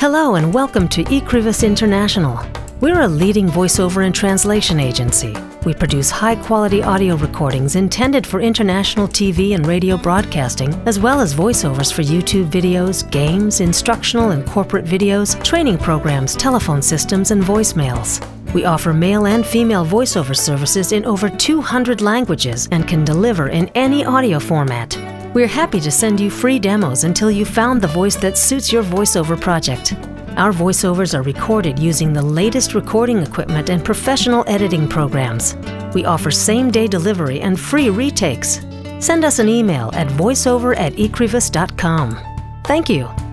Hello and welcome to Ecrivis International. We're a leading voiceover and translation agency. We produce high-quality audio recordings intended for international TV and radio broadcasting, as well as voiceovers for YouTube videos, games, instructional and corporate videos, training programs, telephone systems, and voicemails. We offer male and female voiceover services in over 200 languages and can deliver in any audio format. We're happy to send you free demos until you found the voice that suits your voiceover project. Our voiceovers are recorded using the latest recording equipment and professional editing programs. We offer same-day delivery and free retakes. Send us an email at voiceover@ecrivis.com. Thank you.